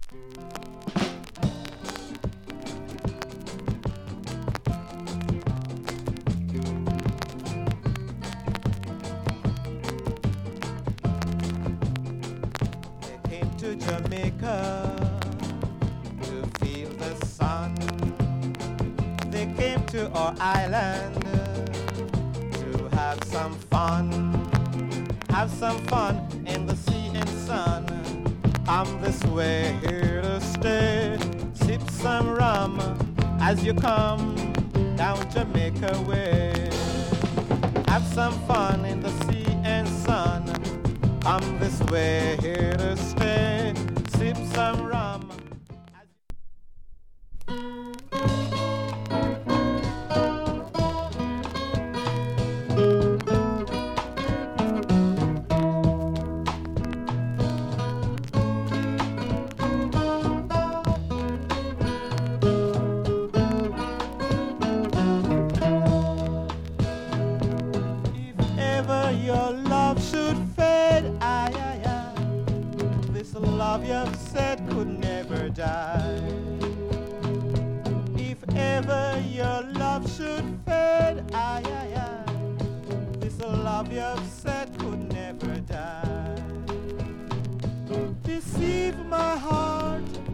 They came to Jamaica to feel the sun. They came to our island to have some fun. Have some fun in the sea and sun. I'm this way here to stay. Sip some rum as you come down Jamaica way. Have some fun in the sea and sun. I'm this way here to stay. Sip some rum. Your love should fade, this love you've said could never die. If ever your love should fade, this love you've said could never die. Deceive my heart